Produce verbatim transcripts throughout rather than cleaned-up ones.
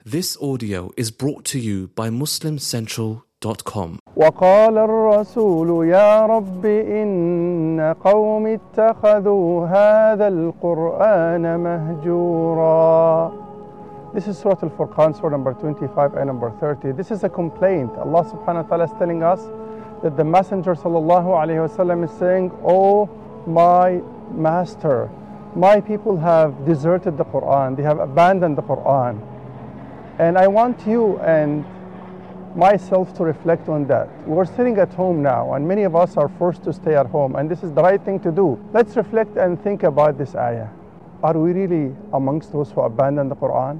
This audio is brought to you by Muslim Central dot com. وقال الرسول يا رب إن قوم اتخذوا هذا القرآن مهجورا. This is Surah Al-Furqan, Surah number twenty-five and number thirty. This is a complaint. Allah subhanahu wa ta'ala is telling us that the Messenger sallallahu alayhi wasallam is saying, "Oh my Master, my people have deserted the Quran, they have abandoned the Quran. And I want you and myself to reflect on that. We're sitting at home now, and many of us are forced to stay at home, and this is the right thing to do. Let's reflect and think about this ayah. Are we really amongst those who abandon the Quran?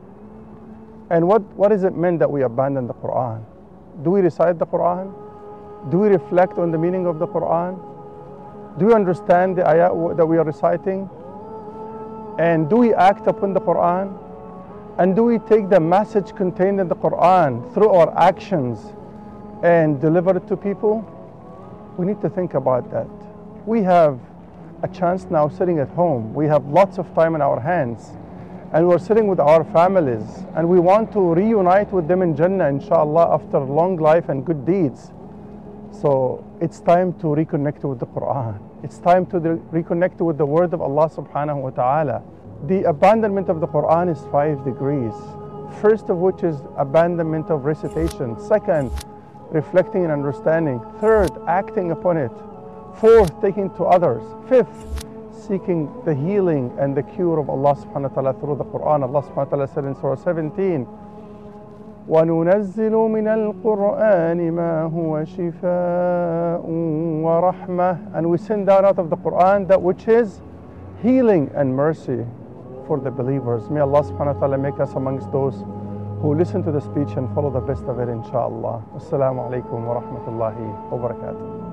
And what, what does it mean that we abandon the Quran? Do we recite the Quran? Do we reflect on the meaning of the Quran? Do we understand the ayah that we are reciting? And do we act upon the Quran? And do we take the message contained in the Quran through our actions and deliver it to people? We need to think about that. We have a chance now sitting at home. We have lots of time in our hands. And we're sitting with our families. And we want to reunite with them in Jannah, inshallah, after long life and good deeds. So it's time to reconnect with the Quran. It's time to reconnect with the word of Allah subhanahu wa ta'ala. The abandonment of the Quran is five degrees. First of which is abandonment of recitation. Second, reflecting and understanding. Third, acting upon it. Fourth, taking to others. Fifth, seeking the healing and the cure of Allah subhanahu wa ta'ala through the Quran. Allah subhanahu wa ta'ala said in Surah seventeen, وَنُنَزِّلُ مِنَ الْقُرْآنِ مَا هُوَ شِفَاءٌ وَرَحْمَةٌ. And we send down out of the Quran that which is healing and mercy for the believers. May Allah subhanahu wa ta'ala make us amongst those who listen to the speech and follow the best of it, inshallah. Assalamu alaikum wa rahmatullahi wa barakatuh.